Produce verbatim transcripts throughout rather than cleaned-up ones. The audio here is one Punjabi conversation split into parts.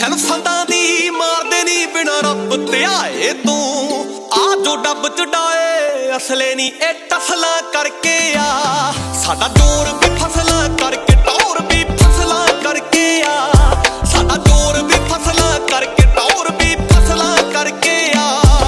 ਸੰਦਾਂ ਦੀ ਮਾਰਦੇ ਨੀ ਬਿਨਾ ਰੱਬ ਧਿਆਏ ਤੂੰ। ਆ ਜੋ ਡੱਬ ਚੜਾਏ ਅਸਲੇ ਨੀ ਇਹ ਟਫਲਾਂ ਕਰਕੇ ਆ। ਸਾਡਾ ਜ਼ੋਰ ਵੀ ਫਸਲਾਂ ਕਰਕੇ ਟੌਰ ਵੀ ਫਸਲਾਂ ਕਰਕੇ ਆ। ਸਾਡਾ ਜ਼ੋਰ ਵੀ ਫਸਲਾਂ ਕਰਕੇ ਟੌਰ ਵੀ ਫਸਲਾਂ ਕਰਕੇ ਆ।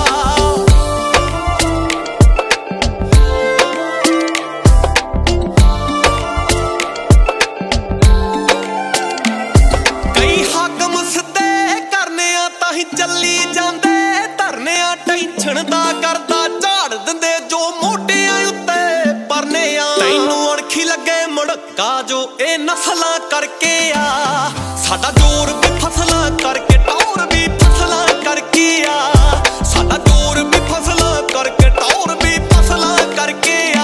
ਕਈ ਹਾਕਮ ਸਿੱਧੇ ਕਰਨੇ ਆ ਤਾਂ ਹੀ ਚੱਲੀ ਜਾਂਦੇ ਧਰਨੇ ਆ। ਟੈਨਸ਼ਨ ਦਾ ਕਰਦਾ ਝਾੜ ਦਿੰਦੇ ਜੋ ਮੋਢਿਆਂ ਉੱਤੇ ਪਰਨੇ ਆ। ਤੈਨੂੰ ਅਣਖੀ ਲੱਗੇ ਮੁੜਕਾ ਜੋ ਇਹ ਨਸਲਾਂ ਕਰਕੇ ਆ। ਸਾਡਾ ਜ਼ੋਰ ਵੀ ਫਸਲਾਂ ਕਰਕੇ ਟੌਰ ਵੀ ਫਸਲਾਂ ਕਰਕੇ ਆ। ਸਾਡਾ ਜ਼ੋਰ ਵੀ ਫਸਲਾਂ ਕਰਕੇ ਟੌਰ ਵੀ ਫਸਲਾਂ ਕਰਕੇ ਆ।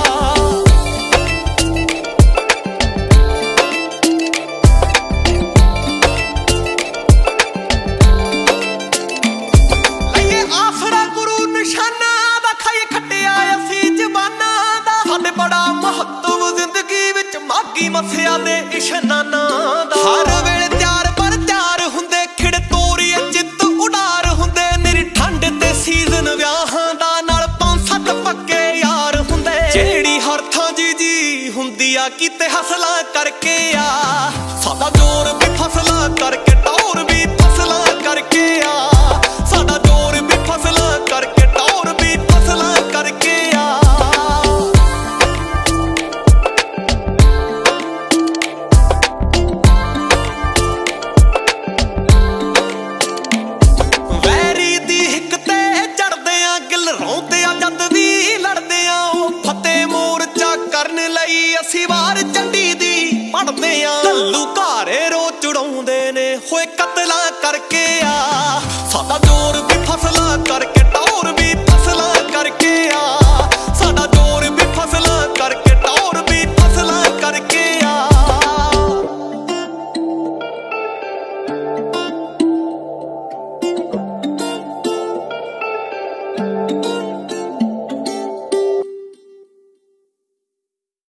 ਆਸਰਾ ਗੁਰੂ ਨਿਸ਼ਾਨਾ ਦਾ ਖਾਈ ਖੱਟਿਆ ਅਸੀਂ ਜ਼ਬਾਨਾਂ ਦਾ। ਸਾਡੇ ਬੜਾ ਮਹੱਤਵ ਜ਼ਿੰਦਗੀ ਵਿੱਚ ਮਾਗੀ ਮੱਸਿਆ ਦੇ ਇਸ਼ਨਾਨਾਂ ਦਾ। ਹਰ ਵੇਲੇ ਤਿਆਰ ਪਰ ਤਿਆਰ ਹੁੰਦੇ ਖਿੜ ਤੋਰੀਏ ਚਿੱਤ ਉਡਾਰ ਹੁੰਦੇ। ਨਿਰੀ ਠੰਡ ਤੇ ਸੀਜ਼ਨ ਵਿਆਹਾਂ ਦਾ ਨਾਲ ਪੰਜ ਸੱਤ ਪੱਕੇ ਯਾਰ ਹੁੰਦੇ। ਜਿਹੜੀ ਹਰ ਥਾਂ ਜੀ ਜੀ ਹੁੰਦੀ ਆ ਕਿਤੇ ਹਸਲਾਂ ਕਰਕੇ ਆ। ਸਾਡਾ ਜ਼ੋਰ ਵੀ ਫਸਲਾਂ ਕਰਕੇ ਟੌਰ ਵੀ ਫਸਲਾਂ ਕਰਕੇ ਆ। ਸਾਡਾ ਜ਼ੋਰ ਵੀ ਫਸਲਾਂ ਕਰਕੇ ਟੌਰ ਵੀ ਫਸਲਾਂ ਕਰਕੇ ਆ। ਵੈਰੀ ਦੀ ਹਿੱਕ ਤੇ ਚੜਦੇ ਆ ਗਿਲ ਰੌਂਦੇ ਆ ਜਦ ਵੀ ਲੜਦੇ ਆ। ਉਹ ਫਤਿਹ ਮੋਰਚਾ ਕਰਨ ਲਈ ਅਸੀਂ ਵਾਰ ਚੰਡੀ ਦੀ ਪੜਦੇ ਆ। ਘੱਲੂ ਘਾਰੇ ਰੋ ਚੜਾਉਂਦੇ ਨੇ ਹੋਏ ਕਤਲਾਂ ਕਰਕੇ ਆ।